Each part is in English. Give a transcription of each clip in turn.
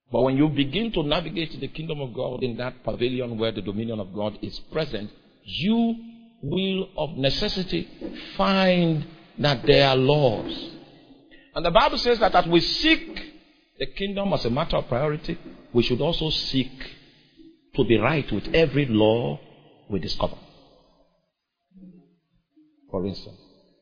But when you begin to navigate the kingdom of God in that pavilion where the dominion of God is present, you will of necessity find that there are laws. And the Bible says that as we seek the kingdom as a matter of priority, we should also seek to be right with every law we discover. For instance,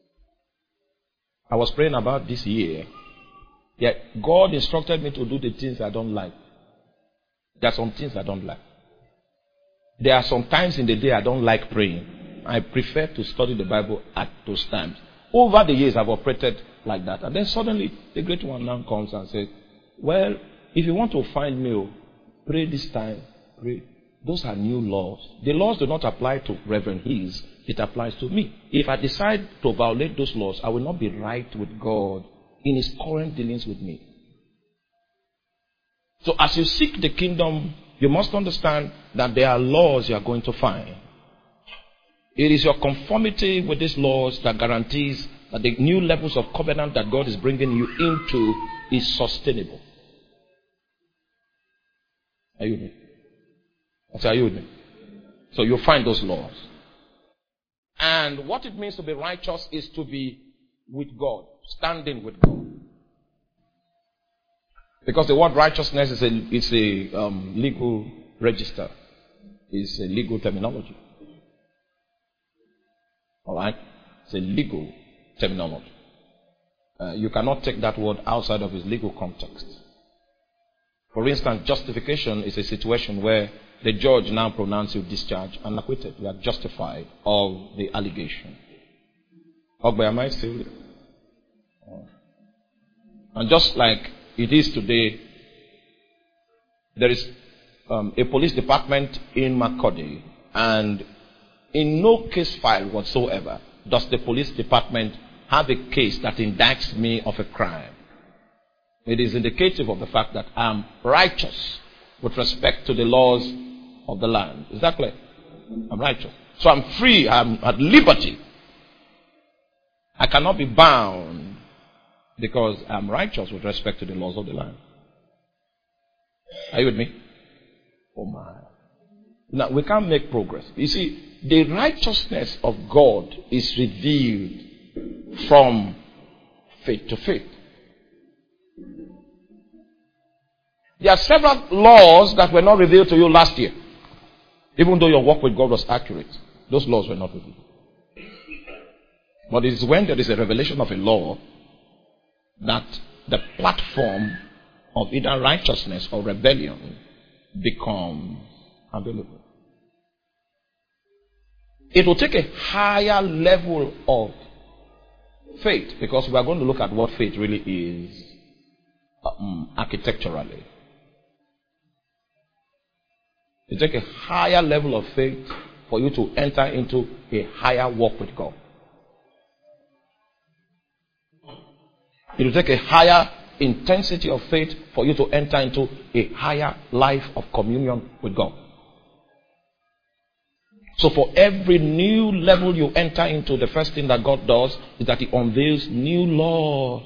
I was praying about this year. Yet God instructed me to do the things I don't like. There are some things I don't like. There are some times in the day I don't like praying. I prefer to study the Bible at those times. Over the years I've operated like that. And then suddenly the great one now comes and says, well, if you want to find me, pray this time. Pray. Those are new laws. The laws do not apply to Reverend Hills. It applies to me. If I decide to violate those laws, I will not be right with God in his current dealings with me. So as you seek the kingdom, you must understand that there are laws you are going to find. It is your conformity with these laws that guarantees that the new levels of covenant that God is bringing you into is sustainable. Are you with me? I say, are you with me? So you find those laws. And what it means to be righteous is to be with God, standing with God. Because the word righteousness is a legal register. It's a legal terminology. Alright? It's a legal terminology. You cannot take that word outside of its legal context. For instance, justification is a situation where the judge now pronounces you discharged and acquitted. You are justified of the allegation. Ogbe, am I still there? And just like it is today, there is a police department in Makurdi, and in no case file whatsoever does the police department have a case that indicts me of a crime. It is indicative of the fact that I'm righteous with respect to the laws of the land. Is that clear? I'm righteous. So I'm free, I'm at liberty. I cannot be bound because I'm righteous with respect to the laws of the land. Are you with me? Oh my. Now, we can't make progress. You see, the righteousness of God is revealed from faith to faith. There are several laws that were not revealed to you last year. Even though your work with God was accurate, those laws were not revealed. But it is when there is a revelation of a law that the platform of either righteousness or rebellion becomes available. It will take a higher level of faith, because we are going to look at what faith really is architecturally. It will take a higher level of faith for you to enter into a higher walk with God. It will take a higher intensity of faith for you to enter into a higher life of communion with God. So for every new level you enter into, the first thing that God does is that He unveils new laws.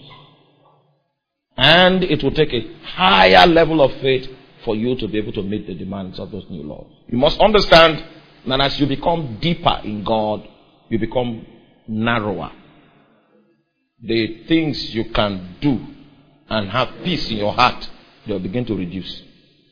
And it will take a higher level of faith for you to be able to meet the demands of those new laws. You must understand that as you become deeper in God, you become narrower. The things you can do and have peace in your heart, they'll begin to reduce.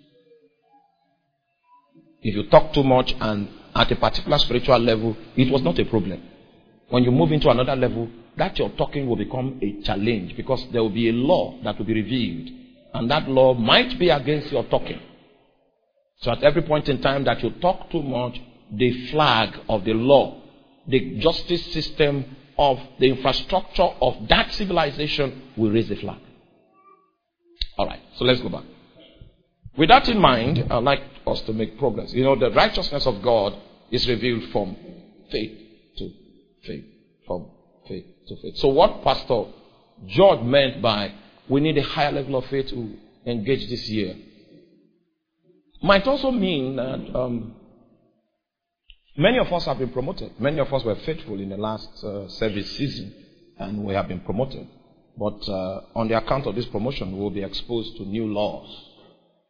If you talk too much and at a particular spiritual level, it was not a problem. When you move into another level, that your talking will become a challenge, because there will be a law that will be revealed. And that law might be against your talking. So at every point in time that you talk too much, the flag of the law, the justice system of the infrastructure of that civilization will raise the flag. Alright, so let's go back. With that in mind, I'd like us to make progress. You know, the righteousness of God is revealed from faith to faith. From faith to faith. So what Pastor George meant by we need a higher level of faith to engage this year might also mean that many of us have been promoted. Many of us were faithful in the last service season, and we have been promoted. But on the account of this promotion, we will be exposed to new laws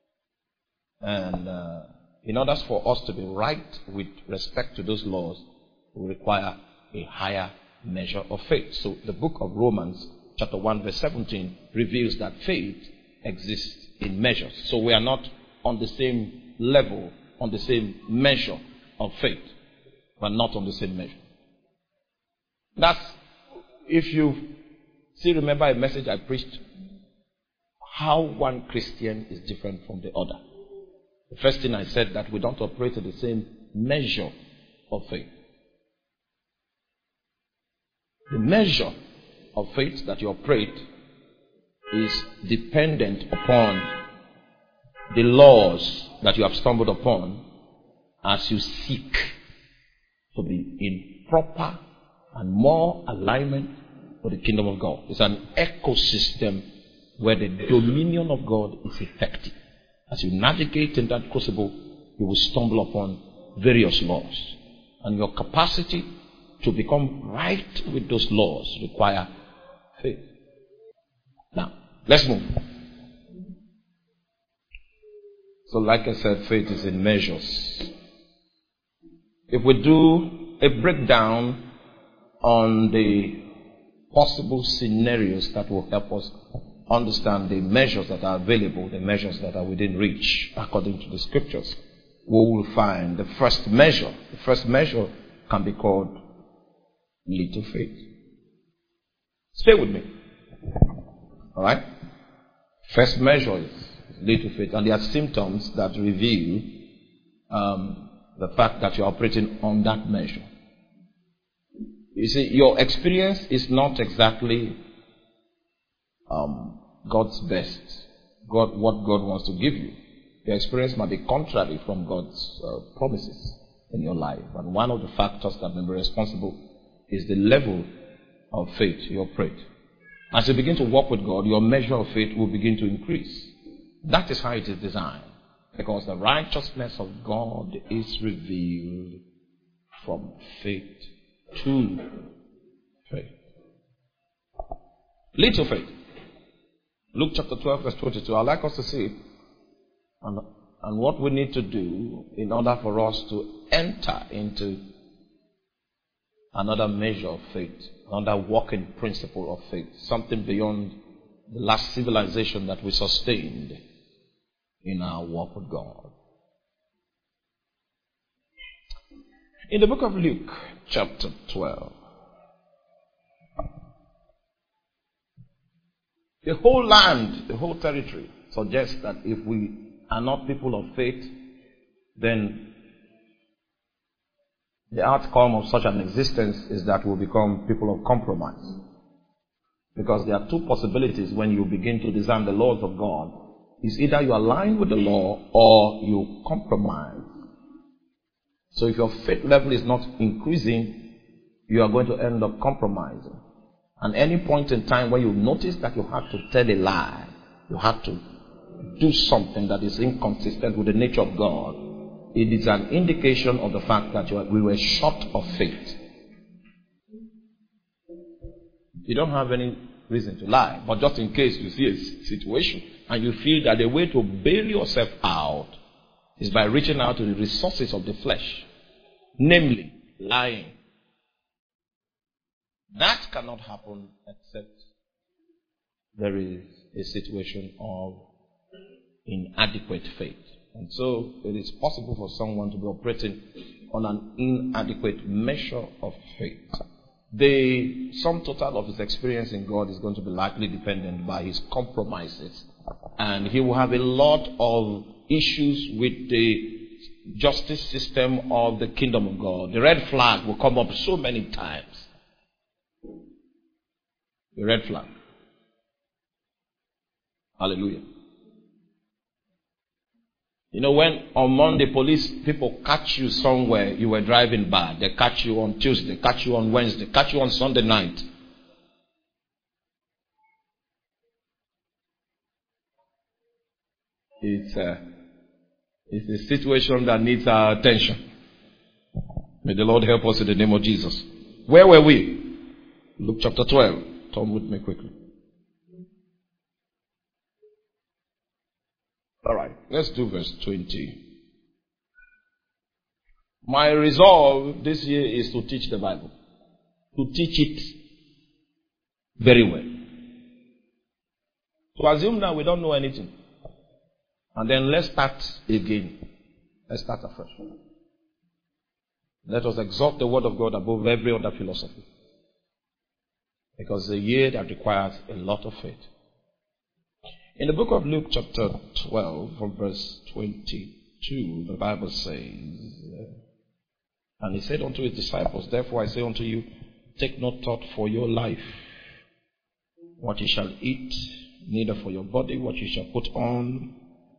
And in order for us to be right with respect to those laws, we require a higher measure of faith. So the book of Romans, chapter 1, verse 17, reveals that faith exists in measures. So we are not on the same level, on the same measure of faith. We are not on the same measure. That's, if you still remember a message I preached, how one Christian is different from the other. The first thing I said, that we don't operate at the same measure of faith. The measure of faith that you operate is dependent upon the laws that you have stumbled upon as you seek to be in proper and more alignment with the kingdom of God. It's an ecosystem where the dominion of God is effective. As you navigate in that crucible, you will stumble upon various laws. And your capacity to become right with those laws require faith. Now, let's move. So like I said, faith is in measures. If we do a breakdown on the possible scenarios that will help us understand the measures that are available, the measures that are within reach according to the scriptures, we will find the first measure. The first measure can be called little faith. Stay with me. Alright? First measure is little faith, and there are symptoms that reveal the fact that you're operating on that measure. You see, your experience is not exactly God's best, what God wants to give you. Your experience might be contrary from God's promises in your life. And one of the factors that may be responsible is the level of faith you operate. As you begin to walk with God, your measure of faith will begin to increase. That is how it is designed. Because the righteousness of God is revealed from faith to faith. Little faith. Luke chapter 12, verse 22. I'd like us to see it. And what we need to do in order for us to enter into another measure of faith, another walking principle of faith, something beyond the last civilization that we sustained in our walk with God. In the book of Luke, chapter 12, the whole land, the whole territory suggests that if we are not people of faith, then the outcome of such an existence is that we'll become people of compromise. Because there are two possibilities when you begin to discern the laws of God. It's either you align with the law or you compromise. So if your faith level is not increasing, you are going to end up compromising. And any point in time where you notice that you have to tell a lie, you have to do something that is inconsistent with the nature of God, it is an indication of the fact that we were short of faith. You don't have any reason to lie, but just in case you see a situation and you feel that the way to bail yourself out is by reaching out to the resources of the flesh, namely lying. That cannot happen except there is a situation of inadequate faith. And so it is possible for someone to be operating on an inadequate measure of faith. The sum total of his experience in God is going to be likely dependent by his compromises. And he will have a lot of issues with the justice system of the kingdom of God. The red flag will come up so many times. The red flag. Hallelujah. You know, when on Monday police people catch you somewhere, you were driving bad. They catch you on Tuesday, catch you on Wednesday, catch you on Sunday night. It's a situation that needs our attention. May the Lord help us in the name of Jesus. Where were we? Luke chapter 12. Turn with me quickly. All right, let's do verse 20. My resolve this year is to teach the Bible, to teach it very well. To assume that we don't know anything. And then let's start again. Let's start afresh. Let us exalt the word of God above every other philosophy. Because it's a year that requires a lot of faith. In the book of Luke chapter 12 from verse 22, the Bible says, and he said unto his disciples, therefore I say unto you, take no thought for your life, what ye shall eat, neither for your body what ye shall put on.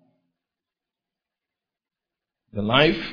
The life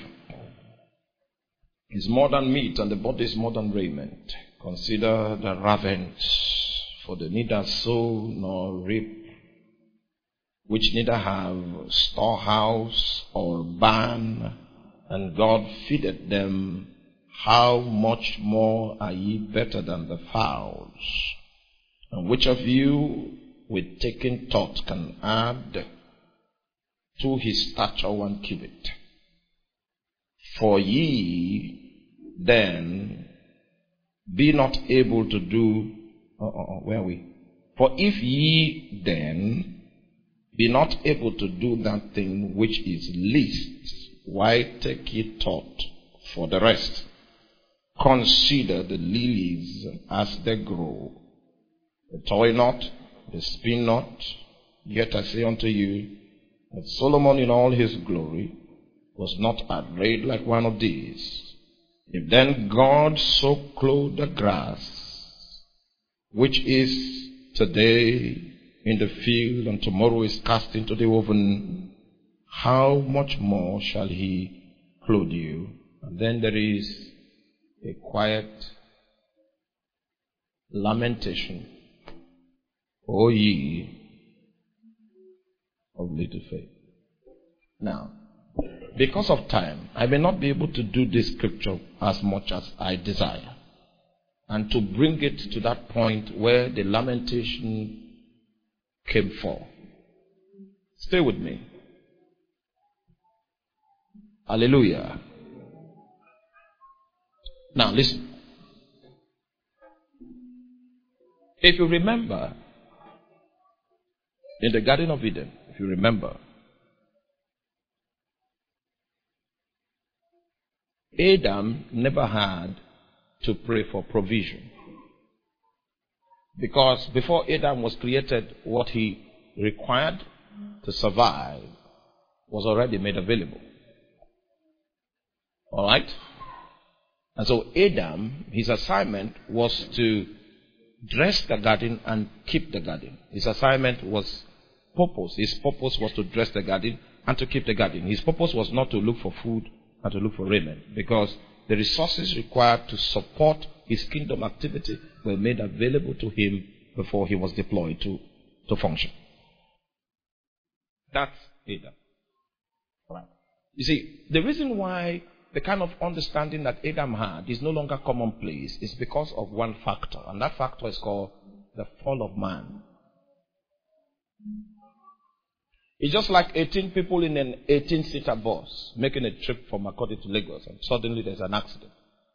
is more than meat, and the body is more than raiment. Consider the ravens, for they neither sow nor reap, which neither have storehouse or barn, and God feedeth them. How much more are ye better than the fowls? And which of you, with taking thought, can add to his stature 1 cubit? For ye then be not able to do, where are we? For if ye then be not able to do that thing which is least, why take ye thought for the rest? Consider the lilies as they grow. They toil not, they spin not. Yet I say unto you, that Solomon in all his glory was not arrayed like one of these. If then God so clothed the grass, which is today in the field and tomorrow is cast into the oven, how much more shall he clothe you? And then there is a quiet lamentation. O ye of little faith. Now, because of time, I may not be able to do this scripture as much as I desire. And to bring it to that point where the lamentation came for. Stay with me. Hallelujah. Now listen. If you remember, in the Garden of Eden, if you remember, Adam never had to pray for provision. Because before Adam was created, what he required to survive was already made available. Alright? And so Adam, his assignment was to dress the garden and keep the garden. His assignment was purpose. His purpose was to dress the garden and to keep the garden. His purpose was not to look for food and to look for raiment, because the resources required to support his kingdom activity were made available to him before he was deployed to function. That's Adam. Right. You see, the reason why the kind of understanding that Adam had is no longer commonplace is because of one factor, and that factor is called the fall of man. It's just like 18 people in an 18-seater bus making a trip from Makurdi to Lagos, and suddenly there's an accident.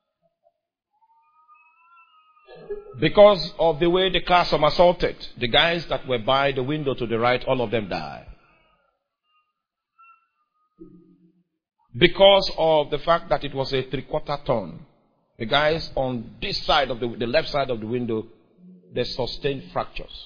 Because of the way the car somersaulted, the guys that were by the window to the right, all of them died. Because of the fact that it was a 3/4 ton, the guys on this side of the left side of the window, they sustained fractures.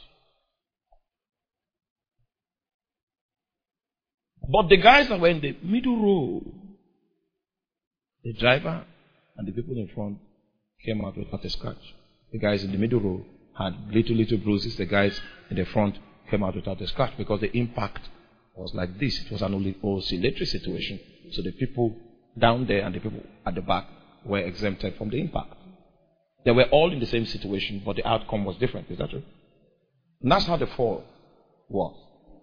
But the guys that were in the middle row, the driver and the people in front came out without a scratch. The guys in the middle row had little bruises. The guys in the front came out without a scratch because the impact was like this. It was an oscillatory situation. So the people down there and the people at the back were exempted from the impact. They were all in the same situation, but the outcome was different. Is that true? And that's how the fall was.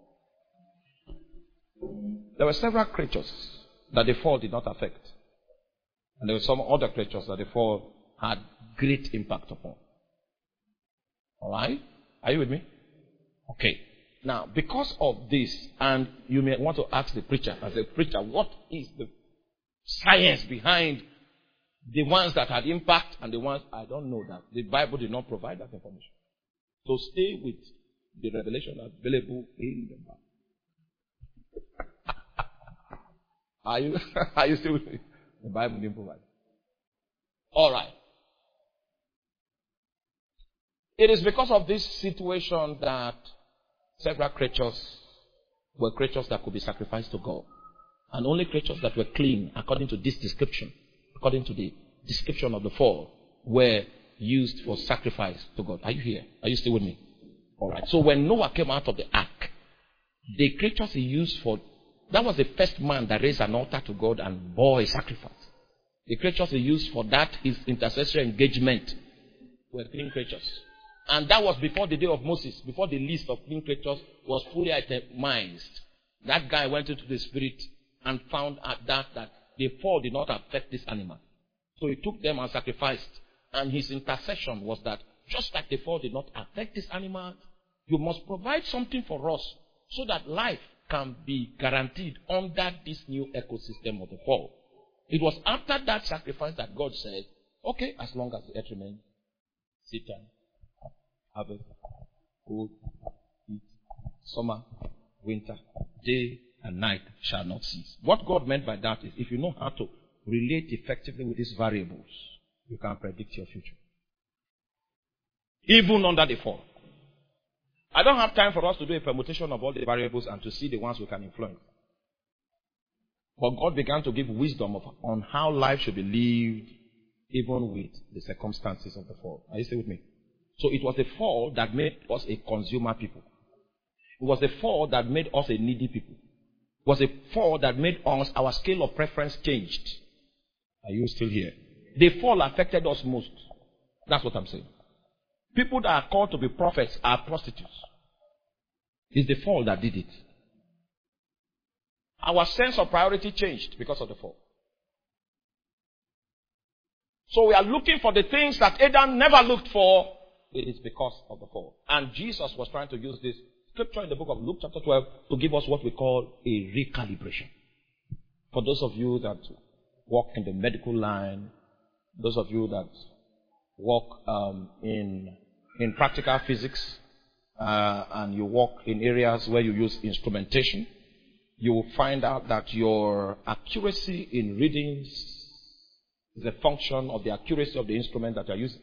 There were several creatures that the fall did not affect. And there were some other creatures that the fall had great impact upon. Alright? Are you with me? Okay. Now, because of this, and you may want to ask the preacher, as a preacher, what is the science behind the ones that had impact and the ones I don't know that? The Bible did not provide that information. So stay with the revelation available in the Bible. Are you still with me? The Bible didn't provide. All right. It is because of this situation that several creatures were creatures that could be sacrificed to God. And only creatures that were clean, according to this description, according to the description of the fall, were used for sacrifice to God. Are you here? Are you still with me? All right. So when Noah came out of the ark, the creatures he used for, that was the first man that raised an altar to God and bore a sacrifice. The creatures he used for that, his intercessory engagement, were clean creatures. And that was before the day of Moses, before the list of clean creatures was fully itemized. That guy went into the spirit and found out that the fall did not affect this animal. So he took them and sacrificed. And his intercession was that just like the fall did not affect this animal, you must provide something for us so that life can be guaranteed under this new ecosystem of the fall. It was after that sacrifice that God said, okay, as long as the earth remains, Satan, harvest, cold, heat, summer, winter, day and night shall not cease. What God meant by that is if you know how to relate effectively with these variables, you can predict your future. Even under the fall. I don't have time for us to do a permutation of all the variables and to see the ones we can influence. But God began to give wisdom on how life should be lived even with the circumstances of the fall. Are you still with me? So it was the fall that made us a consumer people. It was the fall that made us a needy people. It was a fall that made us, our scale of preference changed. Are you still here? The fall affected us most. That's what I'm saying. People that are called to be prophets are prostitutes. It's the fall that did it. Our sense of priority changed because of the fall. So we are looking for the things that Adam never looked for. It is because of the fall. And Jesus was trying to use this scripture in the book of Luke chapter 12 to give us what we call a recalibration. For those of you that work in the medical line, those of you that work in practical physics, and you work in areas where you use instrumentation, you will find out that your accuracy in readings is a function of the accuracy of the instrument that you are using.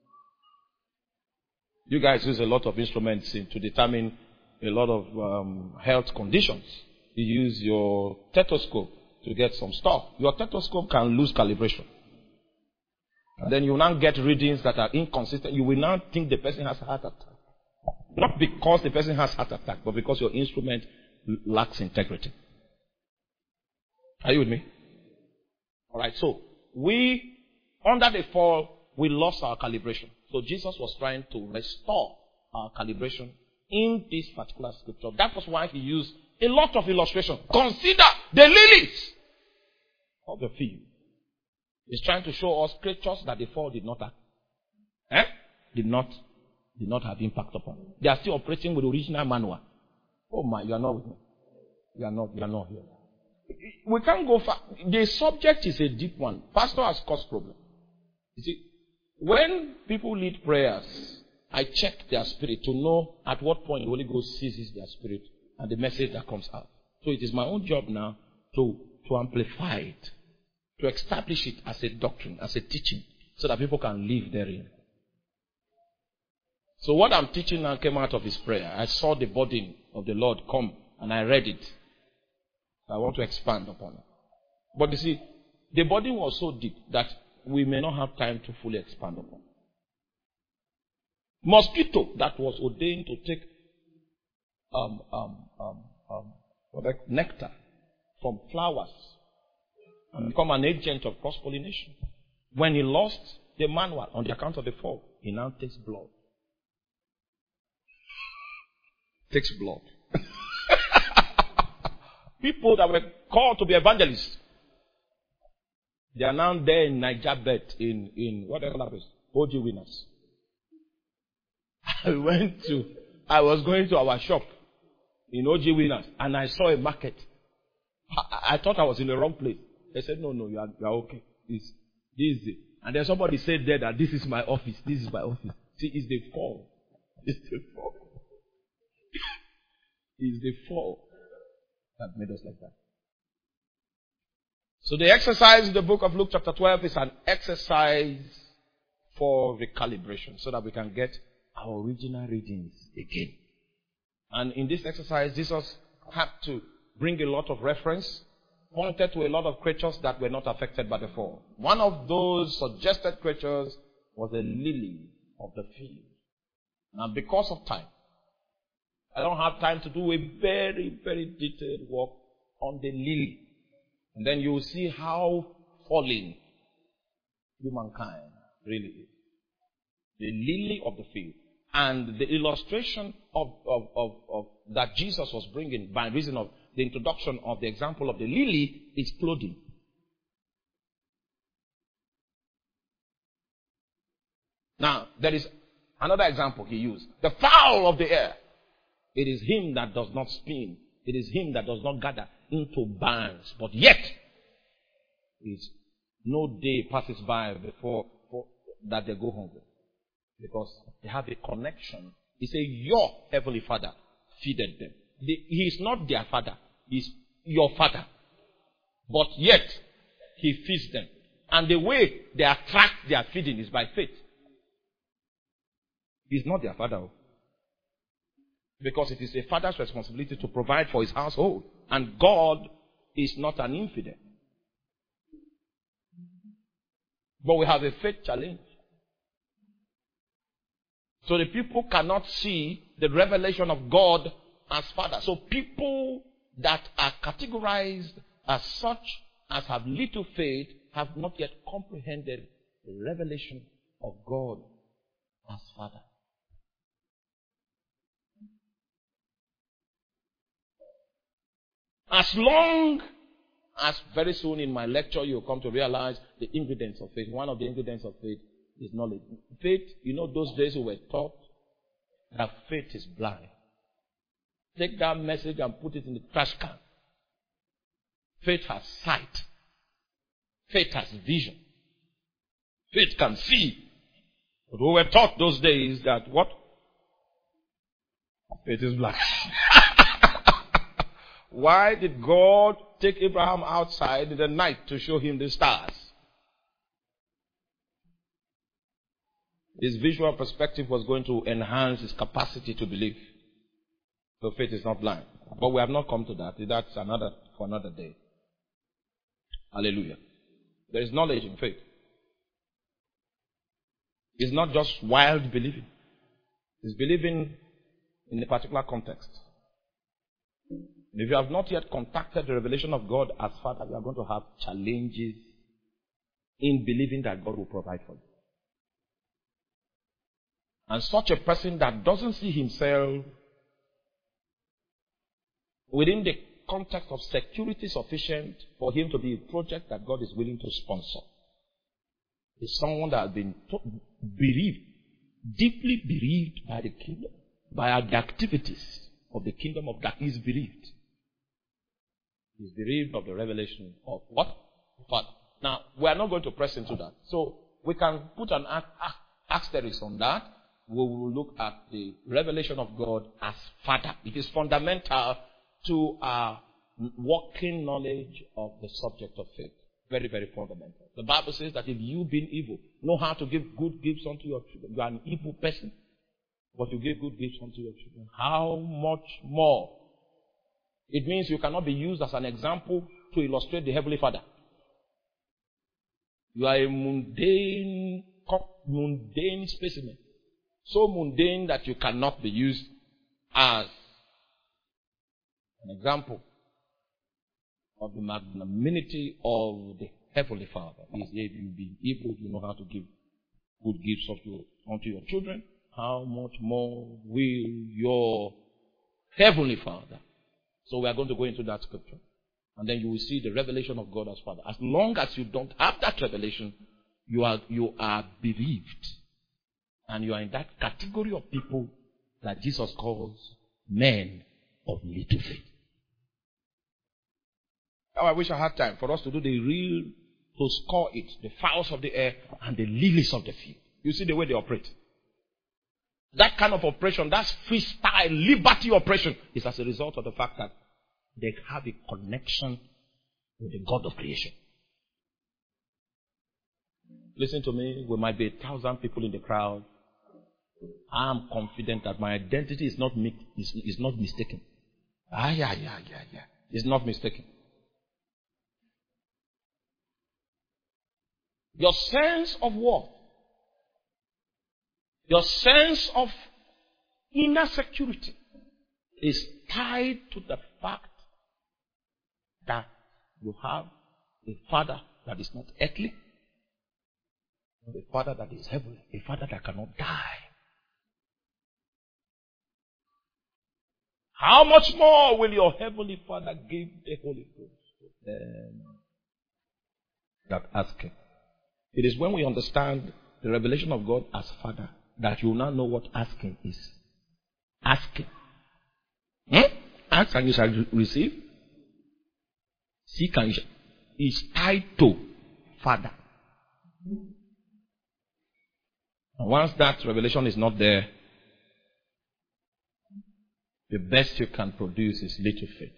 You guys use a lot of instruments to determine a lot of health conditions. You use your stethoscope to get some stuff. Your stethoscope can lose calibration. And then you now get readings that are inconsistent. You will now think the person has a heart attack. Not because the person has heart attack, but because your instrument lacks integrity. Are you with me? Alright, so under the fall, we lost our calibration. So Jesus was trying to restore our calibration in this particular scripture. That was why he used a lot of illustration. Consider the lilies of the field. He's trying to show us creatures that the fall did not have. Did not have impact upon. They are still operating with the original manual. Oh my, you are not with me. You are not here. We can't go far. The subject is a deep one. Pastor has caused problem. You see, when people lead prayers, I check their spirit to know at what point the Holy Ghost seizes their spirit and the message that comes out. So it is my own job now to amplify it, to establish it as a doctrine, as a teaching, so that people can live therein. So what I'm teaching now came out of his prayer. I saw the burden of the Lord come and I read it. I want to expand upon it. But you see, the burden was so deep that we may not have time to fully expand upon it. Mosquito that was ordained to take nectar from flowers and become an agent of cross-pollination. When he lost the manual on the account of the fall, he now takes blood. Takes blood. People that were called to be evangelists, they are now there in Niger Bet in whatever that is, OG Winners. I was going to our shop in OG Winners, and I saw a market. I thought I was in the wrong place. They said, no, you are okay. This is it. And then somebody said there that this is my office. This is my office. See, it's the fall. It's the fall. It's the fall that made us like that. So the exercise in the book of Luke chapter 12 is an exercise for recalibration so that we can get our original readings again. And in this exercise, Jesus had to bring a lot of reference, pointed to a lot of creatures that were not affected by the fall. One of those suggested creatures was a lily of the field. Now, because of time, I don't have time to do a very, very detailed work on the lily. And then you will see how fallen humankind really is. The lily of the field. And the illustration of that Jesus was bringing by reason of the introduction of the example of the lily is clothing. Now, there is another example he used. The fowl of the air. It is him that does not spin. It is him that does not gather into barns. But yet, no day passes by before that they go hungry. Because they have a connection. He said, your heavenly Father feeded them. He is not their father. He is your father. But yet, he feeds them. And the way they attract their feeding is by faith. He is not their father. Because it is a father's responsibility to provide for his household. And God is not an infidel. But we have a faith challenge. So the people cannot see the revelation of God as Father. So people that are categorized as such as have little faith have not yet comprehended the revelation of God as Father. As long as very soon in my lecture you'll come to realize the ingredients of faith. One of the ingredients of faith is knowledge. Faith, those days we were taught that faith is blind. Take that message and put it in the trash can. Faith has sight. Faith has vision. Faith can see. But we were taught those days that what? Faith is blind. Why did God take Abraham outside in the night to show him the stars? His visual perspective was going to enhance his capacity to believe. So faith is not blind. But we have not come to that. That's for another day. Hallelujah. There is knowledge in faith. It's not just wild believing. It's believing in a particular context. If you have not yet contacted the revelation of God as Father, you are going to have challenges in believing that God will provide for you. And such a person that doesn't see himself within the context of security sufficient for him to be a project that God is willing to sponsor is someone that has been bereaved, deeply bereaved by the kingdom, by the activities of the kingdom of God. He's bereaved. He's bereaved of the revelation of what? Father. Now, we are not going to press into that. So, we can put an asterisk on that. We will look at the revelation of God as Father. It is fundamental to our working knowledge of the subject of faith. Very, very fundamental. The Bible says that if you, being evil, know how to give good gifts unto your children, you are an evil person, but you give good gifts unto your children, how much more? It means you cannot be used as an example to illustrate the Heavenly Father. You are a mundane specimen. So mundane that you cannot be used as an example of the magnanimity of the Heavenly Father. If you be able to know how to give good gifts unto your children, how much more will your Heavenly Father? So we are going to go into that scripture. And then you will see the revelation of God as Father. As long as you don't have that revelation, you are bereaved. And you are in that category of people that Jesus calls men of little faith. Now I wish I had time for us to do the real, to score it, the fowls of the air and the lilies of the field. You see the way they operate. That kind of operation, that's freestyle, liberty operation, is as a result of the fact that they have a connection with the God of creation. Listen to me, we might be 1,000 people in the crowd. I am confident that my identity is not mistaken. It's not mistaken. Your sense of what? Your sense of inner security is tied to the fact that you have a Father that is not earthly, but a Father that is heavenly, a Father that cannot die. How much more will your heavenly Father give the Holy Ghost to them that ask Him? It is when we understand the revelation of God as Father that you will now know what asking is. Asking. Ask and you shall receive. Seek and you shall. It's tied to Father. And once that revelation is not there, the best you can produce is little faith.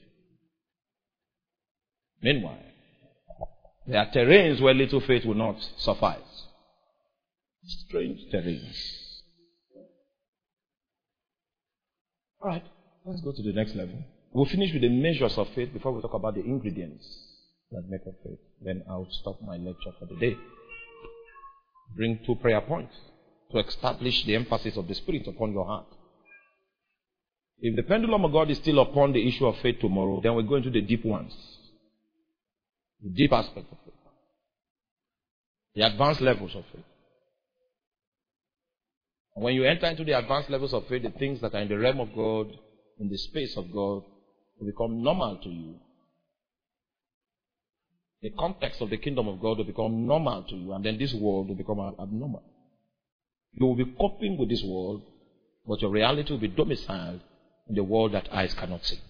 Meanwhile, there are terrains where little faith will not suffice. Strange terrains. Alright, let's go to the next level. We'll finish with the measures of faith before we talk about the ingredients that make up faith. Then I'll stop my lecture for the day. Bring 2 prayer points to establish the emphasis of the Spirit upon your heart. If the pendulum of God is still upon the issue of faith tomorrow, then we're going to the deep ones. The deep aspect of faith. The advanced levels of faith. And when you enter into the advanced levels of faith, the things that are in the realm of God, in the space of God, will become normal to you. The context of the kingdom of God will become normal to you, and then this world will become abnormal. You will be coping with this world, but your reality will be domiciled in the world that eyes cannot see.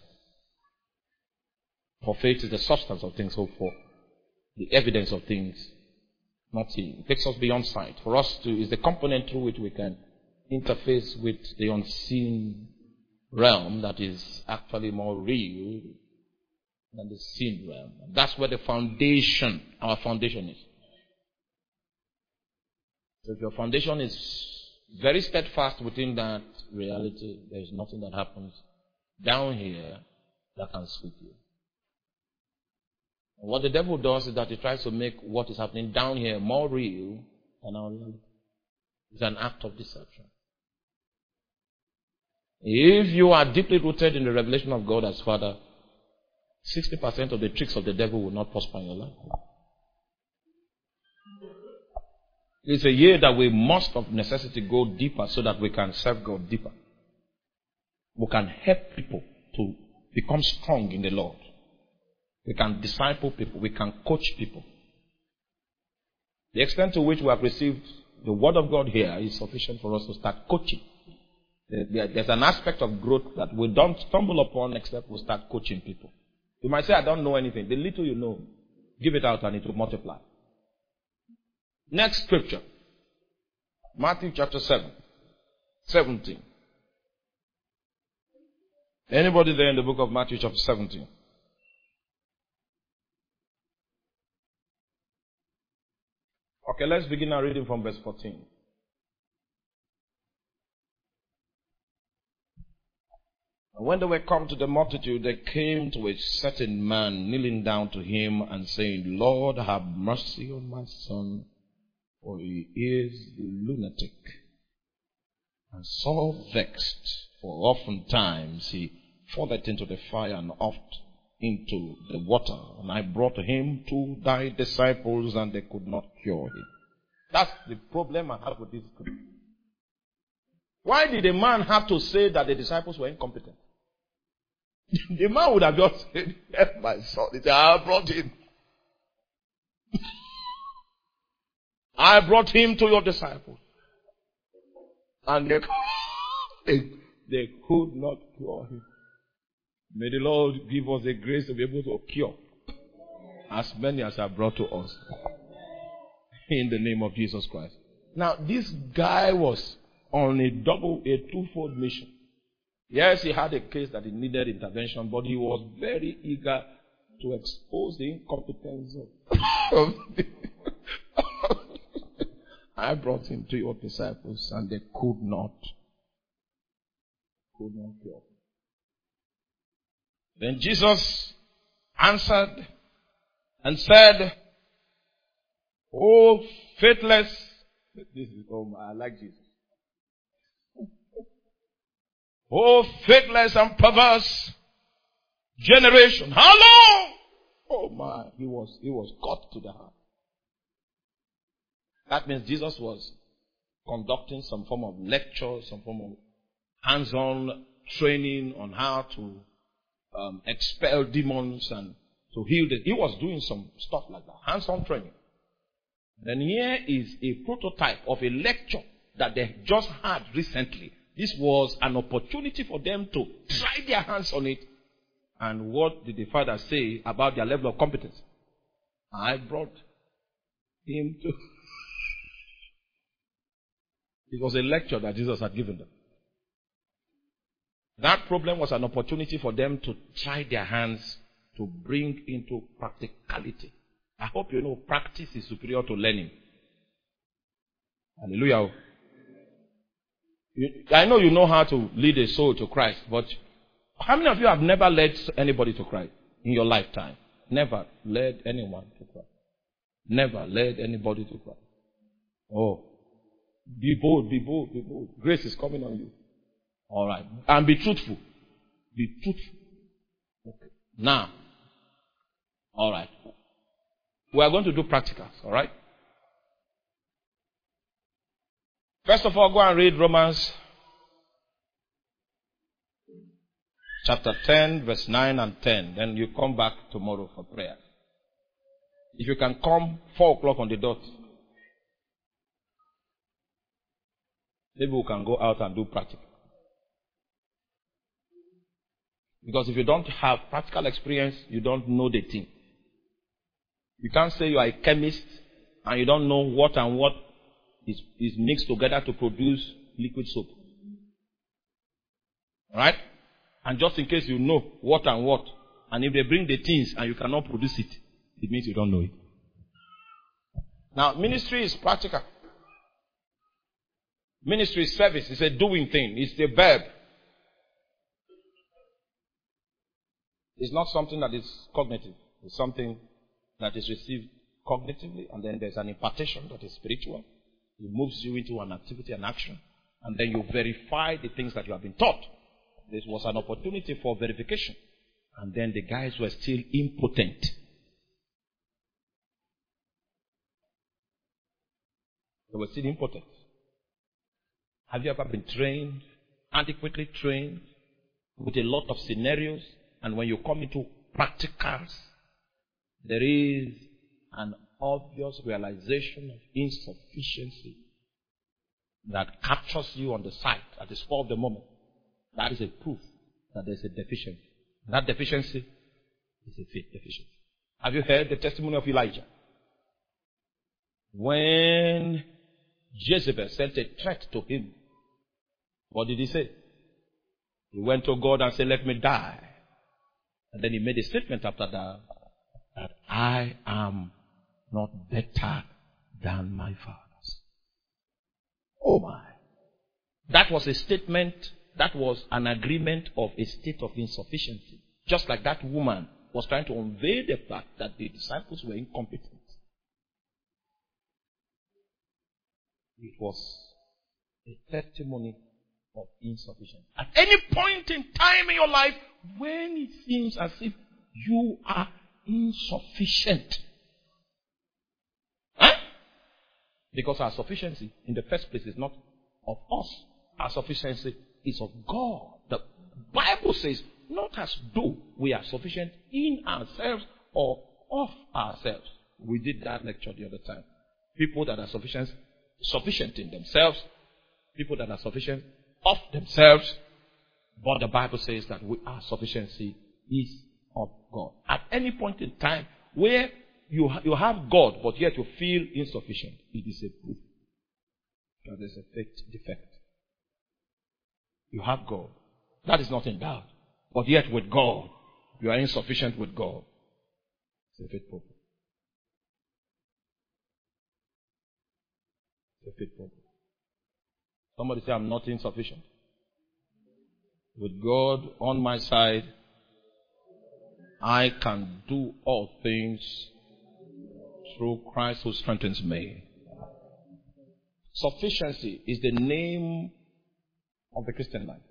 For faith is the substance of things hoped for, the evidence of things not seen. It takes us beyond sight. For us to is the component through which we can interface with the unseen realm that is actually more real than the seen realm. And that's where the foundation, our foundation is. So if your foundation is very steadfast within that reality, there is nothing that happens down here that can sweep you. And what the devil does is that he tries to make what is happening down here more real than our reality. It's an act of deception. If you are deeply rooted in the revelation of God as Father, 60% of the tricks of the devil will not prosper in your life. It's a year that we must of necessity go deeper so that we can serve God deeper. We can help people to become strong in the Lord. We can disciple people. We can coach people. The extent to which we have received the word of God here is sufficient for us to start coaching. There's an aspect of growth that we don't stumble upon except we start coaching people. You might say, I don't know anything. The little you know, give it out and it will multiply. Next scripture. Matthew chapter 7. 17. Anybody there in the book of Matthew chapter 17? Okay, let's begin our reading from verse 14. And when they were come to the multitude, they came to a certain man, kneeling down to him and saying, Lord, have mercy on my son, for he is a lunatic, and so vexed, for oftentimes he falleth into the fire and oft into the water. And I brought him to thy disciples, and they could not cure him. That's the problem I have with this scripture. Why did the man have to say that the disciples were incompetent? The man would have just said, yes, my son. He said, I brought him. I brought him to your disciples. And they could not cure him. May the Lord give us the grace to be able to cure as many as are brought to us. In the name of Jesus Christ. Now, this guy was on a twofold mission. Yes, he had a case that he needed intervention, but he was very eager to expose the incompetence of I brought him to your disciples, and they could not cure. Then Jesus answered and said, "Oh, faithless." I like Jesus. "Oh, faithless and perverse generation. How long?" Oh my, he was cut to the heart. That means Jesus was conducting some form of lecture, some form of hands-on training on how to expel demons and to heal them. He was doing some stuff like that, hands-on training. Then here is a prototype of a lecture that they just had recently. This was an opportunity for them to try their hands on it. And what did the Father say about their level of competence? I brought him to... It was a lecture that Jesus had given them. That problem was an opportunity for them to try their hands to bring into practicality. I hope you know practice is superior to learning. Hallelujah. I know you know how to lead a soul to Christ, but how many of you have never led anybody to Christ in your lifetime? Never led anyone to Christ. Never led anybody to Christ. Oh, be bold, be bold, be bold. Grace is coming on you. All right. And be truthful. Be truthful. Okay. Now, all right. We are going to do practicals, all right? First of all, go and read Romans chapter 10, verse 9 and 10. Then you come back tomorrow for prayer. If you can come 4 o'clock on the dot, maybe we can go out and do practical. Because if you don't have practical experience, you don't know the thing. You can't say you are a chemist and you don't know what and what is mixed together to produce liquid soap. Right? And just in case you know what and what, and if they bring the things and you cannot produce it, it means you don't know it. Now, ministry is practical. Ministry is service. It's a doing thing. It's a verb. It's not something that is cognitive. It's something that is received cognitively, and then there's an impartation that is spiritual. It moves you into an activity and action, and then you verify the things that you have been taught. This was an opportunity for verification, and then the guys were still impotent. They were still impotent. Have you ever been trained, adequately trained, with a lot of scenarios, and when you come into practicals, there is an obvious realization of insufficiency that captures you on the sight at the spur of the moment? That is a proof that there's a deficiency. That deficiency is a faith deficiency. Have you heard the testimony of Elijah? When Jezebel sent a threat to him, what did he say? He went to God and said, "Let me die." And then he made a statement after that I am not better than my fathers. Oh my. That was a statement, that was an agreement of a state of insufficiency. Just like that woman was trying to convey the fact that the disciples were incompetent. It was a testimony of insufficiency. At any point in time in your life, when it seems as if you are insufficient. Huh? Because our sufficiency in the first place is not of us. Our sufficiency is of God. The Bible says, not as though we are sufficient in ourselves or of ourselves. We did that lecture the other time. People that are sufficient in themselves, people that are sufficient of themselves, but the Bible says that our sufficiency is of God. At any point in time where you have God, but yet you feel insufficient, it is a proof that there's a faith defect. You have God. That is not in doubt. But yet with God, you are insufficient with God. It's a faith problem. It's a faith problem. Somebody say, I'm not insufficient. With God on my side, I can do all things through Christ who strengthens me. Sufficiency is the name of the Christian life.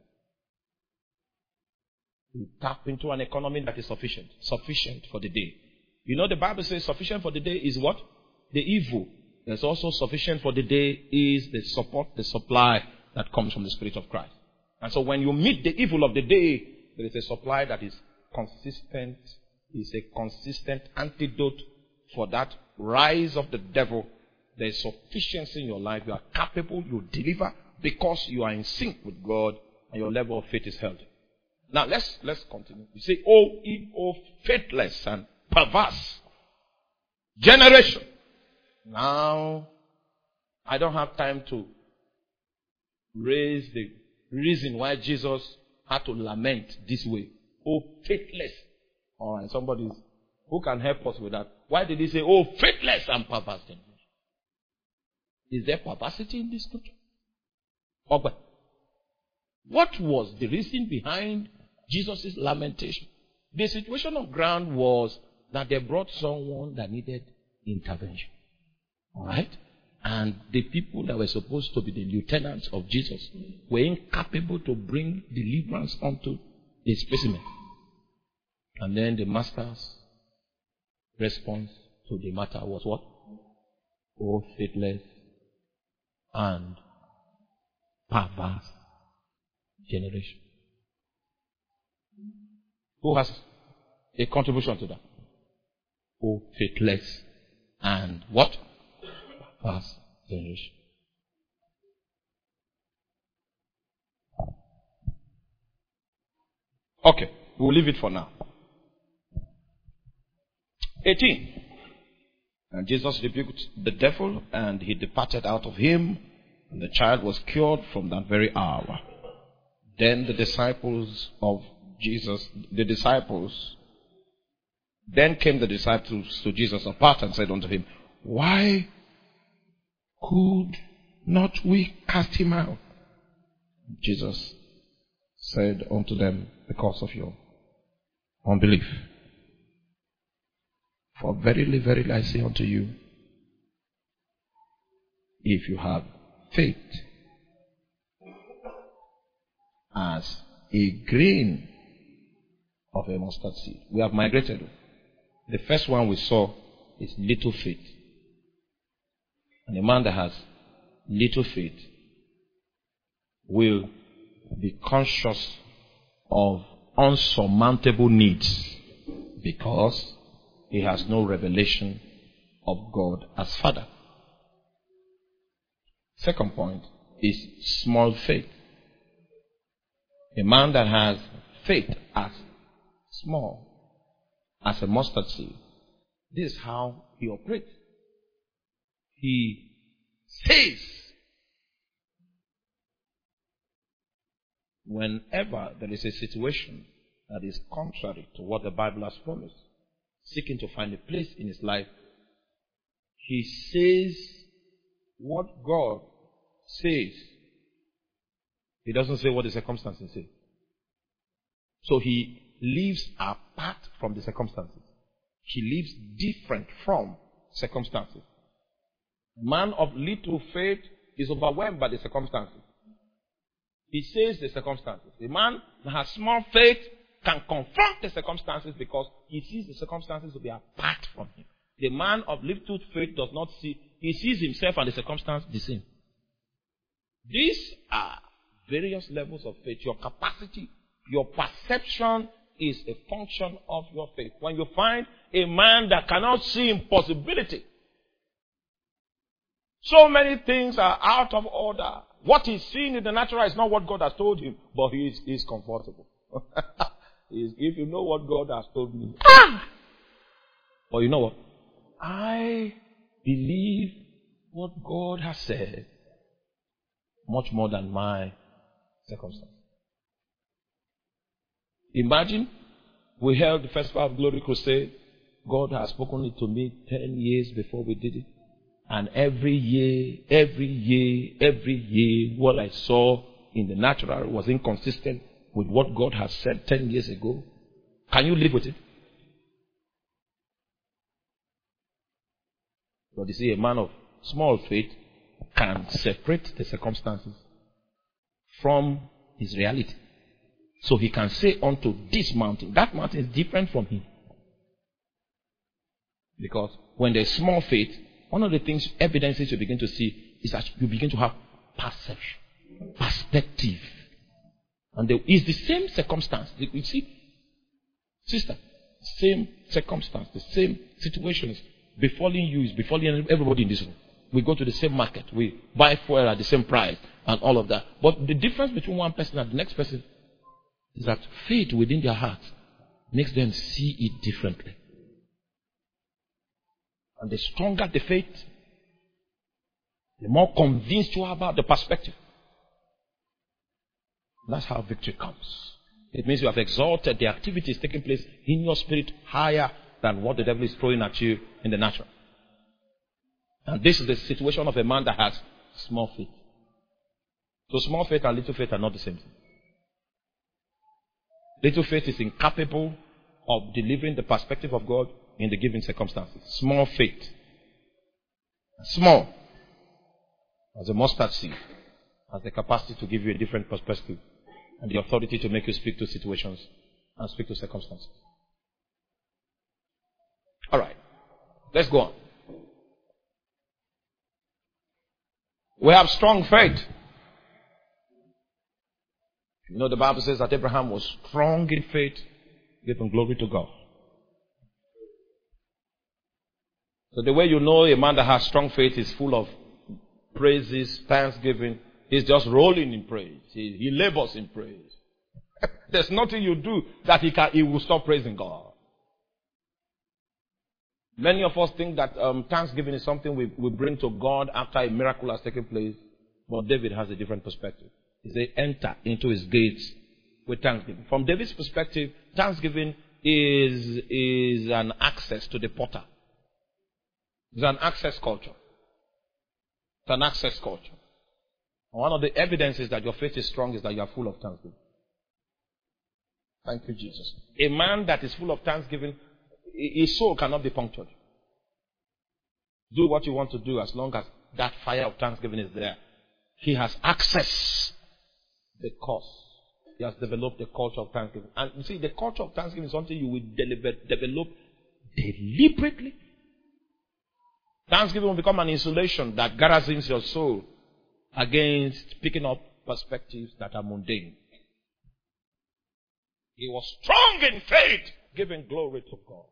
You tap into an economy that is sufficient. Sufficient for the day. You know the Bible says sufficient for the day is what? The evil. There's also sufficient for the day is the support, the supply that comes from the Spirit of Christ. And so when you meet the evil of the day, there is a supply that is consistent, is a consistent antidote for that rise of the devil. There is sufficiency in your life. You are capable, you deliver because you are in sync with God and your level of faith is held. Now let's continue. You say, oh, faithless and perverse generation. Now, I don't have time to raise the reason why Jesus had to lament this way. Oh, faithless. All right, somebody who can help us with that. Why did he say, oh, faithless and perverse generation? Is there perversity in this scripture? Okay. What was the reason behind Jesus' lamentation? The situation of ground was that they brought someone that needed intervention. Alright? And the people that were supposed to be the lieutenants of Jesus were incapable to bring deliverance unto the specimen. And then the master's response to the matter was what? Oh, faithless and perverse generation. Who has a contribution to that? Oh, faithless and what? Perverse generation. Okay, we'll leave it for now. 18. And Jesus rebuked the devil, and he departed out of him, and the child was cured from that very hour. Then came the disciples to Jesus apart and said unto him, why could not we cast him out? Jesus said unto them, because of your unbelief. For verily, verily, I say unto you, if you have faith as a grain of a mustard seed. We have migrated. The first one we saw is little faith. And a man that has little faith will be conscious of unsurmountable needs because he has no revelation of God as Father. Second point is small faith. A man that has faith as small as a mustard seed, this is how he operates. He says, whenever there is a situation that is contrary to what the Bible has promised, seeking to find a place in his life, he says what God says. He doesn't say what the circumstances say. So he lives apart from the circumstances. He lives different from circumstances. Man of little faith is overwhelmed by the circumstances. He says the circumstances. The man that has small faith can confront the circumstances because he sees the circumstances to be apart from him. The man of little faith does not see, he sees himself and the circumstance the same. These are various levels of faith. Your capacity, your perception is a function of your faith. When you find a man that cannot see impossibility, so many things are out of order. What he's seeing in the natural is not what God has told him, but he is comfortable. is if you know what God has told me. But you know what? I believe what God has said much more than my circumstance. Imagine we held the Festival of Glory Crusade. God has spoken it to me 10 years before we did it. And every year, what I saw in the natural was inconsistent with what God has said 10 years ago. Can you live with it? But you see, a man of small faith can separate the circumstances from his reality. So he can say unto this mountain, that mountain is different from him. Because when there's small faith, one of the things, evidences you begin to see is that you begin to have perception, perspective. And there is the same circumstance. You see, sister, same circumstance, the same situations befalling you is befalling everybody in this room. We go to the same market, we buy fuel at the same price and all of that. But the difference between one person and the next person is that faith within their hearts makes them see it differently. And the stronger the faith, the more convinced you are about the perspective. That's how victory comes. It means you have exalted the activities taking place in your spirit higher than what the devil is throwing at you in the natural. And this is the situation of a man that has small faith. So small faith and little faith are not the same thing. Little faith is incapable of delivering the perspective of God in the given circumstances. Small faith. Small. As a mustard seed. Has the capacity to give you a different perspective. And the authority to make you speak to situations and speak to circumstances. Alright. Let's go on. We have strong faith. You know the Bible says that Abraham was strong in faith, giving glory to God. So the way you know a man that has strong faith is full of praises, thanksgiving. He's just rolling in praise. He labors in praise. There's nothing you do that he will stop praising God. Many of us think that thanksgiving is something we bring to God after a miracle has taken place. But David has a different perspective. He said, enter into his gates with thanksgiving. From David's perspective, thanksgiving is an access to the potter. It's an access culture. It's an access culture. And one of the evidences that your faith is strong is that you are full of thanksgiving. Thank you, Jesus. A man that is full of thanksgiving, his soul cannot be punctured. Do what you want to do as long as that fire of thanksgiving is there. He has access the cause. He has developed the culture of thanksgiving. And you see, the culture of thanksgiving is something you will develop deliberately. Thanksgiving will become an insulation that garrisons your soul against picking up perspectives that are mundane. He was strong in faith, giving glory to God.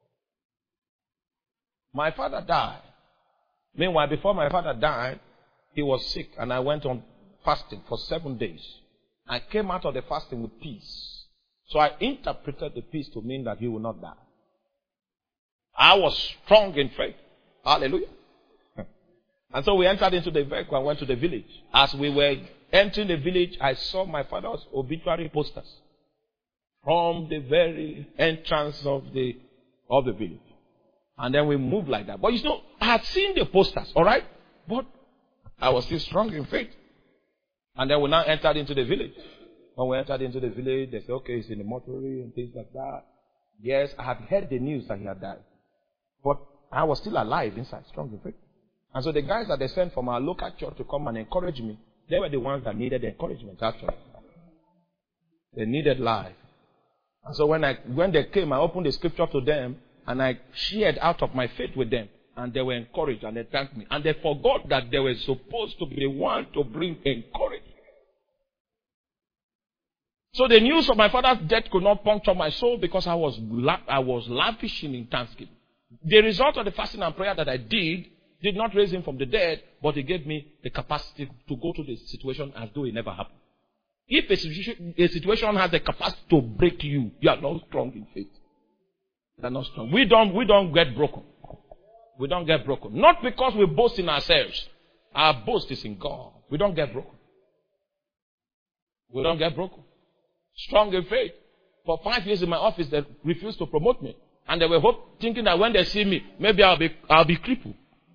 My father died. Meanwhile, before my father died, he was sick and I went on fasting for 7 days. I came out of the fasting with peace. So I interpreted the peace to mean that he will not die. I was strong in faith. Hallelujah. And so we entered into the vehicle and went to the village. As we were entering the village, I saw my father's obituary posters from the very entrance of the village. And then we moved like that. But you know, I had seen the posters, alright? But I was still strong in faith. And then we now entered into the village. When we entered into the village, they said, okay, he's in the mortuary and things like that. Yes, I had heard the news that he had died. But I was still alive inside, strong in faith. And so the guys that they sent from our local church to come and encourage me, they were the ones that needed the encouragement, actually. They needed life. And so when they came, I opened the scripture to them and I shared out of my faith with them. And they were encouraged and they thanked me. And they forgot that they were supposed to be the one to bring encouragement. So the news of my father's death could not puncture my soul because I was lavishing in thanksgiving. The result of the fasting and prayer that I did not raise him from the dead, but it gave me the capacity to go to the situation as though it never happened. If a situation has the capacity to break you, you are not strong in faith. You are not strong. We don't get broken. We don't get broken. Not because we boast in ourselves. Our boast is in God. We don't get broken. We don't get broken. Strong in faith. For 5 years in my office, they refused to promote me. And they were thinking that when they see me, maybe I'll be crippled.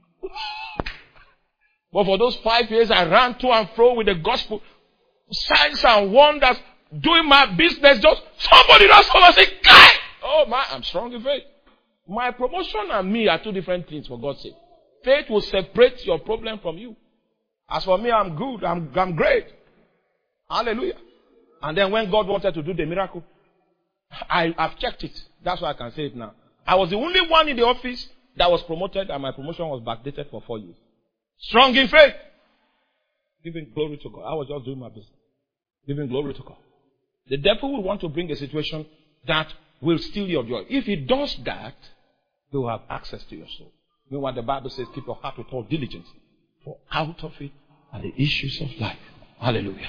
But for those 5 years, I ran to and fro with the gospel, signs and wonders, doing my business. Just somebody does something and say, "Guy, oh my, I'm strong in faith." My promotion and me are two different things, for God's sake. Faith will separate your problem from you. As for me, I'm good. I'm great. Hallelujah. And then when God wanted to do the miracle, I've checked it. That's why I can say it now. I was the only one in the office that was promoted, and my promotion was backdated for 4 years. Strong in faith. Giving glory to God. I was just doing my business. Giving glory to God. The devil will want to bring a situation that will steal your joy. If he does that, he will have access to your soul. Meanwhile, the Bible says, keep your heart with all diligence, for out of it are the issues of life. Hallelujah.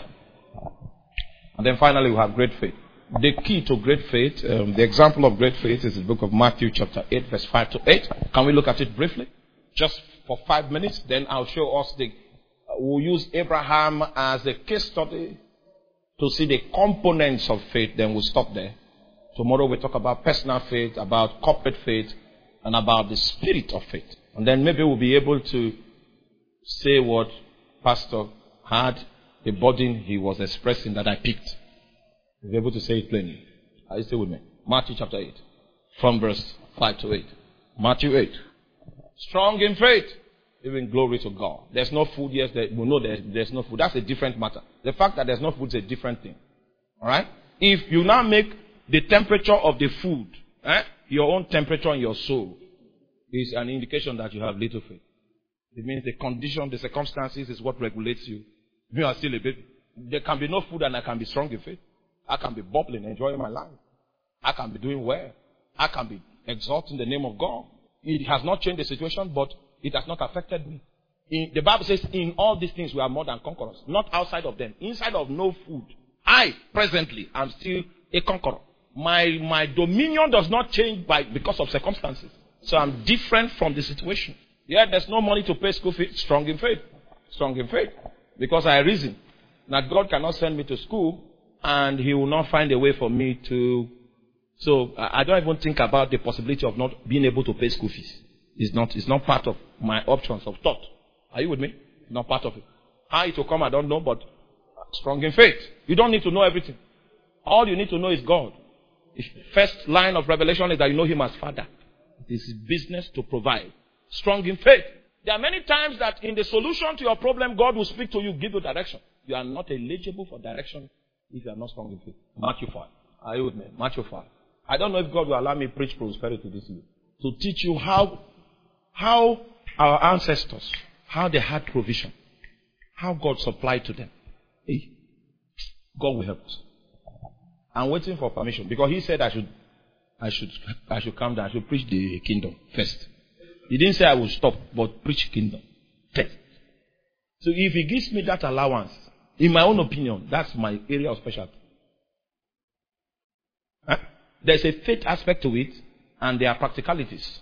And then finally, we have great faith. The key to great faith, the example of great faith is the book of Matthew chapter 8, verse 5 to 8. Can we look at it briefly? Just for 5 minutes. Then I'll show us we'll use Abraham as a case study to see the components of faith. Then we'll stop there. Tomorrow we'll talk about personal faith, about corporate faith, and about the spirit of faith. And then maybe we'll be able to say what Pastor had, the burden he was expressing that I picked. We'll be able to say it plainly. Are you still with me? Matthew chapter 8, from verse 5 to 8. Matthew 8. Strong in faith, giving glory to God. There's no food, yes, we know there's no food. That's a different matter. The fact that there's no food is a different thing. Alright? If you now make the temperature of the food, your own temperature in your soul, is an indication that you have little faith. It means the condition, the circumstances is what regulates you. You are still a baby. There can be no food and I can be strong in faith. I can be bubbling, enjoying my life. I can be doing well. I can be exalting the name of God. It has not changed the situation, but it has not affected me. The Bible says, in all these things we are more than conquerors. Not outside of them. Inside of no food. I, presently, am still a conqueror. My dominion does not change because of circumstances. So I'm different from the situation. Yeah, there's no money to pay school fees. Strong in faith. Strong in faith. Because I reason that God cannot send me to school and He will not find a way for me to. So I don't even think about the possibility of not being able to pay school fees. It's not part of my options of thought. Are you with me? It's not part of it. How it will come, I don't know, but strong in faith. You don't need to know everything. All you need to know is God. The first line of revelation is that you know Him as Father. It is His business to provide. Strong in faith. There are many times that in the solution to your problem, God will speak to you, give you direction. You are not eligible for direction if you are not strong in faith. Matthew 5. Are you with me? Matthew 5. I don't know if God will allow me to preach prosperity this year. To teach you how our ancestors, how they had provision. How God supplied to them. Hey, God will help us. I'm waiting for permission because He said I should come down. I should preach the kingdom first. He didn't say I will stop, but preach kingdom first. So if He gives me that allowance, in my own opinion, that's my area of specialty. There's a faith aspect to it, and there are practicalities.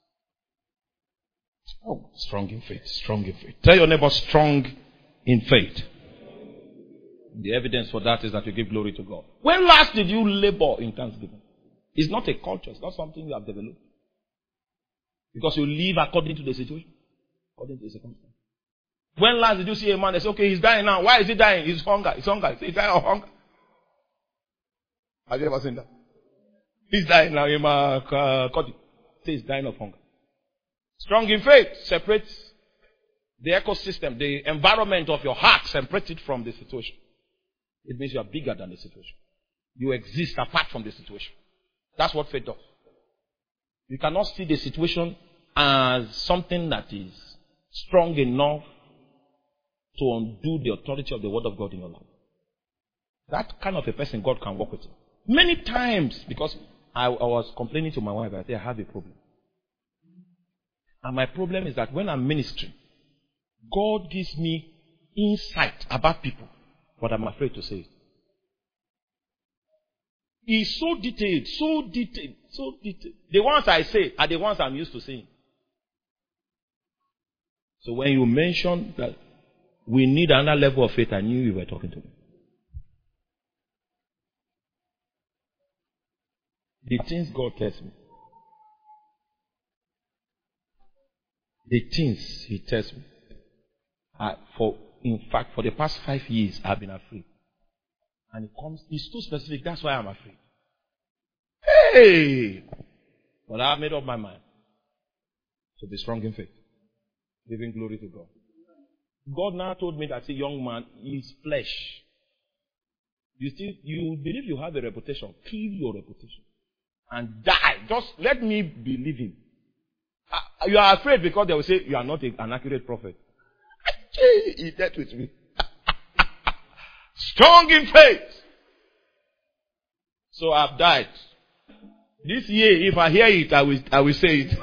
Oh, strong in faith, strong in faith. Tell your neighbor, strong in faith. The evidence for that is that you give glory to God. When last did you labor in thanksgiving? It's not a culture. It's not something you have developed. Because you live according to the situation. According to the circumstance. When last did you see a man that says, okay, he's dying now. Why is he dying? He's hunger. It's hunger. He's dying of hunger. Have you ever seen that? He's dying now. Say he's dying of hunger. Strong in faith separates the ecosystem, the environment of your heart, separate it from the situation. It means you are bigger than the situation. You exist apart from the situation. That's what faith does. You cannot see the situation as something that is strong enough to undo the authority of the word of God in your life. That kind of a person, God can work with you. Many times, because I was complaining to my wife, I said, I have a problem. And my problem is that when I'm ministering, God gives me insight about people, but I'm afraid to say it. It's so detailed, so detailed, so detailed. The ones I say are the ones I'm used to saying. So when you mention that we need another level of faith, I knew you were talking to me. The things God tells me. The things He tells me. In fact, for the past 5 years, I've been afraid. And it's too specific. That's why I'm afraid. Hey! But I've made up my mind. So be strong in faith. Giving glory to God. God now told me that a young man is flesh. You believe you have a reputation. Kill your reputation. And die. Just let me believe him. You are afraid because they will say you are not an accurate prophet. He dealt with me. Strong in faith. So I've died. This year, if I hear it, I will say it.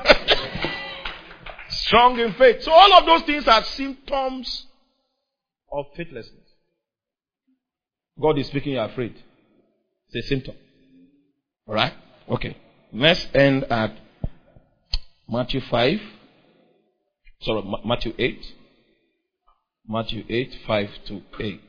Strong in faith. So all of those things are symptoms of faithlessness. God is speaking, you're afraid. It's a symptom. Alright? Okay. Let's end at Matthew 8. Matthew 8, 5 to 8.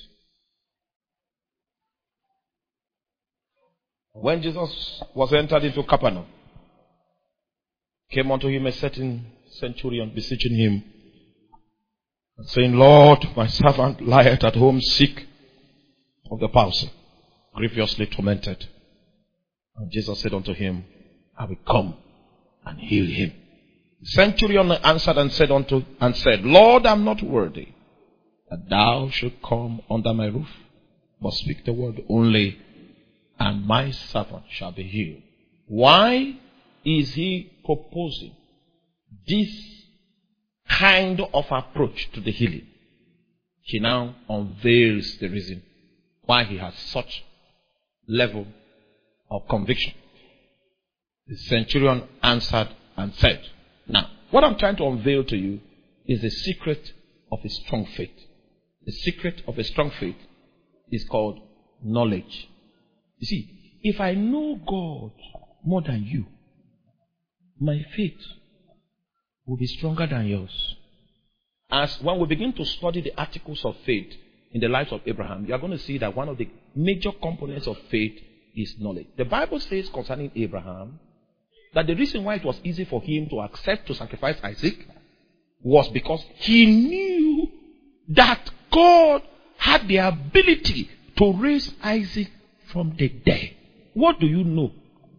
When Jesus was entered into Capernaum, came unto him a certain centurion, beseeching him, and saying, Lord, my servant lieth at home sick of the palsy, grievously tormented. And Jesus said unto him, I will come and heal him. The centurion answered and said, Lord, I am not worthy that thou should come under my roof, but speak the word only, and my servant shall be healed. Why is he proposing this kind of approach to the healing? He now unveils the reason why he has such level of conviction. The centurion answered and said, now, what I'm trying to unveil to you is the secret of a strong faith. The secret of a strong faith is called knowledge. You see, if I know God more than you, my faith will be stronger than yours. As when we begin to study the articles of faith in the lives of Abraham, you are going to see that one of the major components of faith is knowledge. The Bible says concerning Abraham that the reason why it was easy for him to accept to sacrifice Isaac was because he knew that God had the ability to raise Isaac from the dead. What do you know?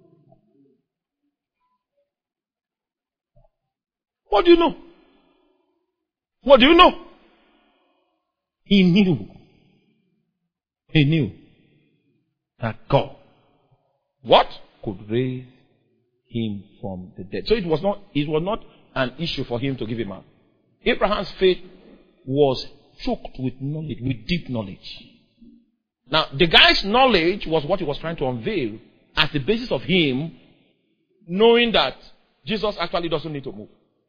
What do you know? What do you know? He knew that God, what could raise him from the dead. So it was not an issue for him to give him up. Abraham's faith was choked with knowledge, with deep knowledge. Now, the guy's knowledge was what he was trying to unveil as the basis of him knowing that Jesus actually doesn't need to move.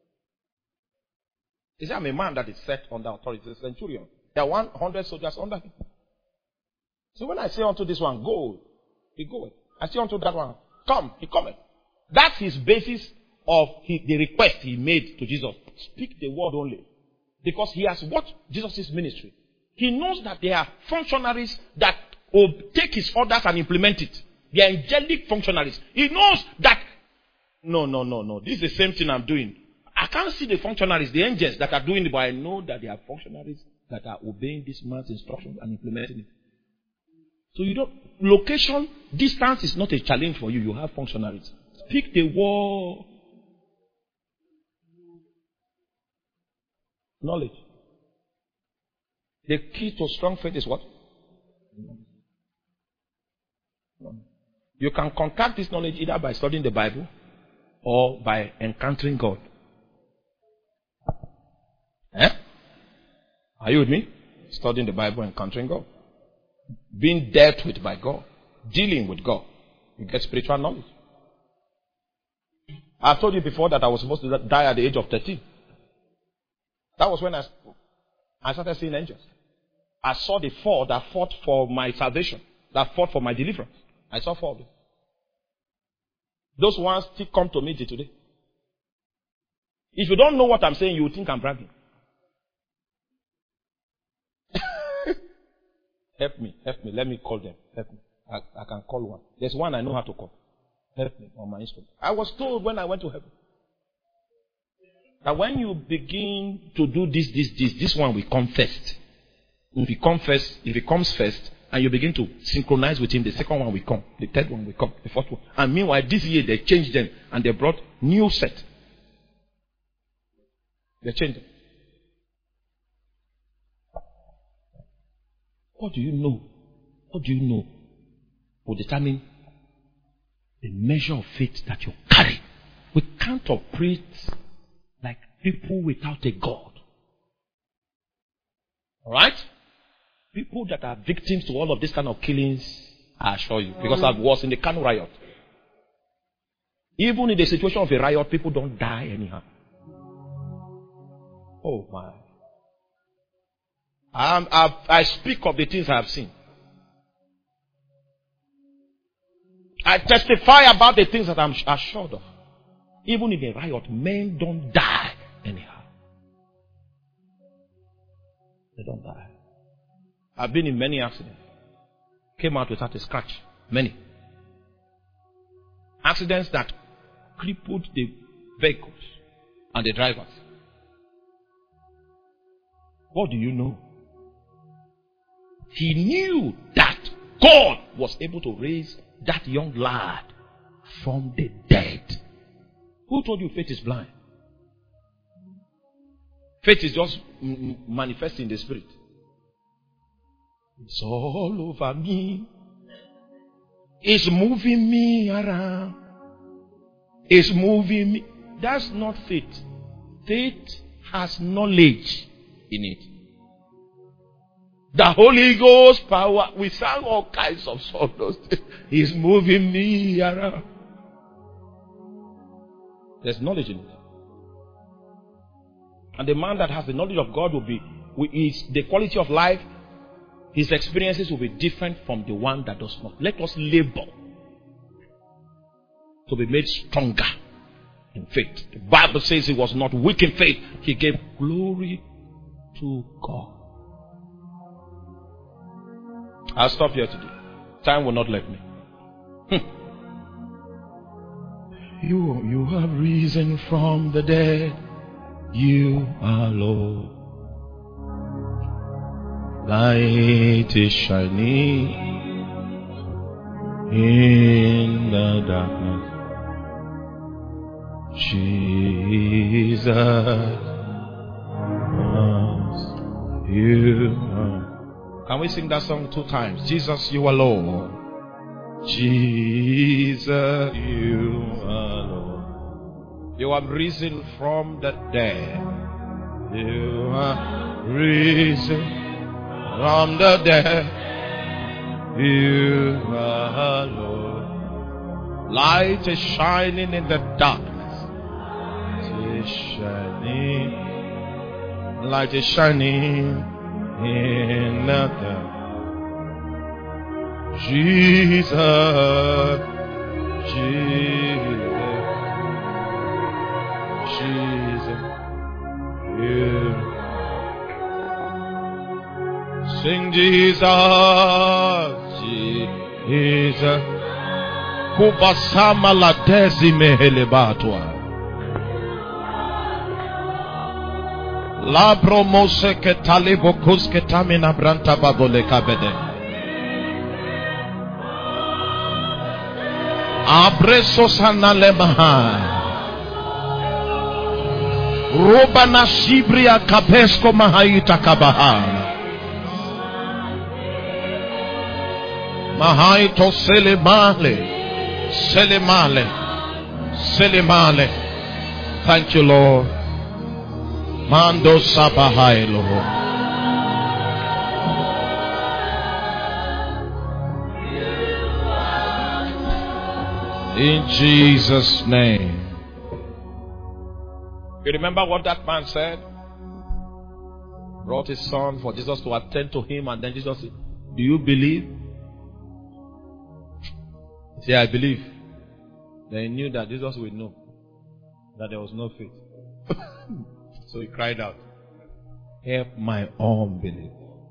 He said, I'm a man that is set under authority, a centurion. There are 100 soldiers under him. So when I say unto this one, go, he goeth. I say unto that one, come, he cometh. That's his basis of the request he made to Jesus. Speak the word only. Because he has watched Jesus' ministry. He knows that there are functionaries that will take his orders and implement it. They are angelic functionaries. He knows that, no. This is the same thing I'm doing. I can't see the functionaries, the angels that are doing it, but I know that there are functionaries that are obeying this man's instructions and implementing it. So location, distance is not a challenge for you. You have functionaries. Speak the word. Knowledge. The key to strong faith is what? You can contact this knowledge either by studying the Bible or by encountering God. Are you with me? Studying the Bible, encountering God. Being dealt with by God. Dealing with God. You get spiritual knowledge. I've told you before that I was supposed to die at the age of 13. That was when I started seeing angels. I saw the four that fought for my salvation, that fought for my deliverance. I saw 4 of them. Those ones still come to me till today. If you don't know what I'm saying, you will think I'm bragging. Help me. Let me call them. Help me. I can call one. There's one I know how to call. Help me on my instrument. I was told when I went to heaven that when you begin to do this one will come first. If it comes first, and you begin to synchronize with him, the second one will come, the third one will come, the fourth one. And meanwhile, this year they changed them and they brought new set. They changed them. What do you know? What do you know will determine the measure of faith that you carry. We can't operate like people without a God. Alright? People that are victims to all of this kind of killings, I assure you, because I was in the Kanu riot. Even in the situation of a riot, people don't die anyhow. Oh my. I speak of the things I have seen. I testify about the things that I'm assured of. Even in a riot, men don't die anyhow. They don't die. I've been in many accidents. Came out without a scratch. Many. Accidents that crippled the vehicles and the drivers. What do you know? He knew that God was able to raise that young lad from the dead. Who told you faith is blind? Faith is just manifesting in the spirit. It's all over me. It's moving me around. It's moving me. That's not faith. Faith has knowledge in it. The Holy Ghost power. We sang all kinds of songs. He's moving me around. There's knowledge in it. And the man that has the knowledge of God will be, the quality of life, his experiences will be different from the one that does not. Let us labor to be made stronger in faith. The Bible says he was not weak in faith. He gave glory to God. I'll stop here today. Time will not let me. You have risen from the dead. You are Lord. Light is shining in the darkness. Jesus, you are. Can we sing that song 2 times? Jesus, you are Lord. Jesus, you are Lord. You have risen from the dead. You are risen from the dead. You are Lord. Light is shining in the darkness. Light is shining. Light is shining in the dark. Jesus, Jesus, you. Sing Jesus, Jesus. Kubasama la tezi mehelebatwa. La promose ke talibokus ke tamina branta babole kabede. Abreso sanale maha. Roba na shibria kapesko mahaita kabahana. Mahaito selemale. Selemale. Selemale. Thank you, Lord. Mando sabahai, Lord. In Jesus' name. You remember what that man said? Brought his son for Jesus to attend to him, and then Jesus said, do you believe? Say, I believe. Then he knew that Jesus would know that there was no faith. So he cried out, help my unbelief.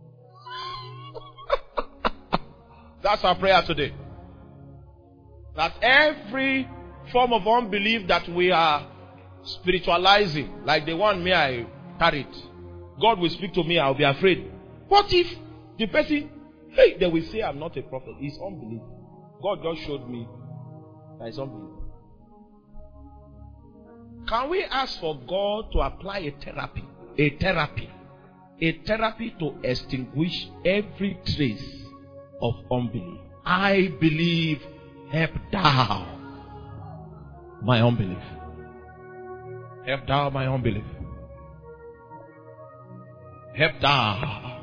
That's our prayer today. That every form of unbelief that we are spiritualizing, like the one I carried, God will speak to me, I'll be afraid. What if the person, they will say I'm not a prophet? It's unbelief. God just showed me that it's unbelief. Can we ask for God to apply a therapy to extinguish every trace of unbelief? I believe, help thou my unbelief. Help thou my unbelief. Help thou.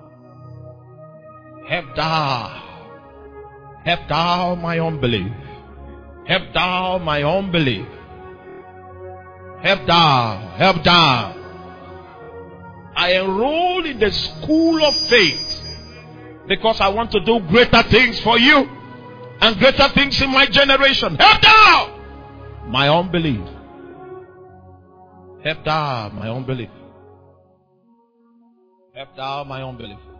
Help thou. Help thou my unbelief. Help thou my unbelief. Help thou. Help thou. I enroll in the school of faith because I want to do greater things for you and greater things in my generation. Help thou my unbelief. Help thou my unbelief. Help thou my unbelief.